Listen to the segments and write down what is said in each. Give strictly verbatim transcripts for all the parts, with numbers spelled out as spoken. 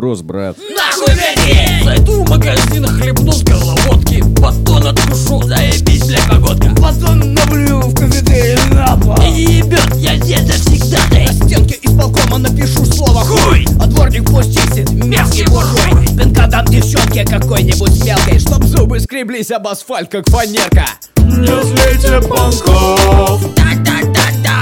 брос, брат. Нахуй бери! Зайду в магазин, хлебну с головодки, батон откушу, заебись, бля, погодка. Батон наблю в кафетерии на пол. И не ебет, я здесь завсегда. На стенке исполкома напишу слово хуй, а дворник пусть чистит, мерзкий буржуй. Пинка дам девчонке какой-нибудь мелкой, чтоб зубы скреблись об асфальт, как фанерка. Не злите панков, Да-да-да-да,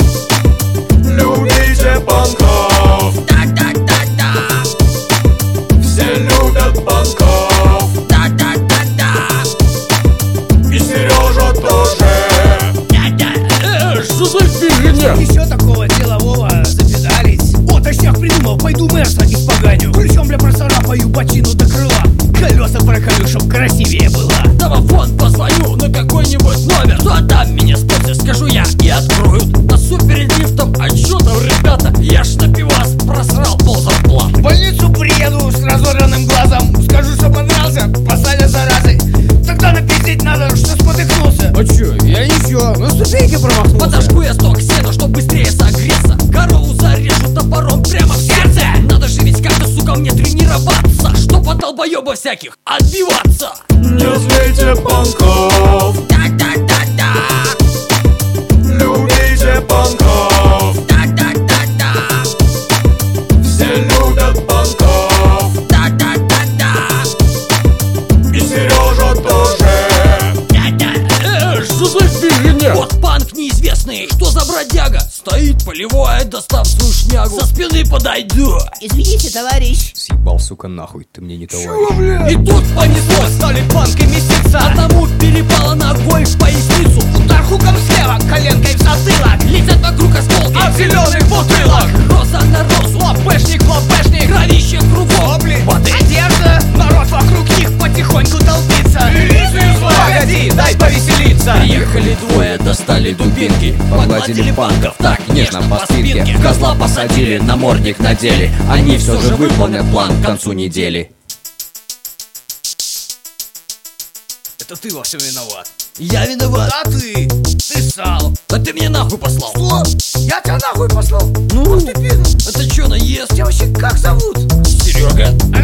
любите панков, да-да-да-да, все любят панков, да-да-да-да, и Сережа тоже. да-да. Э, что за фигня? Еще такого делового запедалить. О, точняк придумал, пойду Мерса испоганю. Ключом для процарапаю бочину до крыла, колеса проколю, чтоб красивее было. Домофон позвоню на какой-нибудь номер. Кто там меня спросит, скажу я, и откроют. Носу перед лифтом, а чё там, ребята? Я ж на пивас просрал пол зарплаты. В больницу приеду с разорванным глазом, скажу, что понравился, посадят заразы. Тогда напиздить надо, что спотыкнулся. А чё, я ничего, на ступеньке промахнулся. Подожгу я сток сена, чтоб быстрее согреться. Корову зарежу топором прямо в сердце. Надо же ведь как-то, сука, мне тренироваться, чтоб от долбоёбов всяких отбиваться. Не злите панков, Да-да-да-да, любите панков, да-да-да-да, все любят панков, да-да-да-да, и Сережа тоже. да-да. Э, что за фигня? Вот панк неизвестный, что за бродяга? Стоит полевой, достав свою шнягу, со спины подойду. Извините, товарищ. Съебал, сука, нахуй, ты мне не товарищ. И тут понеслось, Стали панками месяца. одному перепало ногой в поясницу. Удар хуком слева, коленкой в затылок. Летят вокруг осколки От зеленых бутылок. роза на розу, Лапешник, лапешник. кровище кругом. Опли, Воды. одежда. Народ вокруг них потихоньку толпится. Милицию звать. Погоди, дай повеселиться. Приехали двое, достали дубинки, Погладили панков так нежно по спинке. В козла посадили, намордник надели. Они все же выполнят план к концу недели. Это ты во всем виноват. Я виноват. А ты? Ты ссал. Да ты меня нахуй послал. Что? Я тебя нахуй послал? Ну, Ах ты пидор. это чё, наезд? Тебя вообще как зовут? Серега.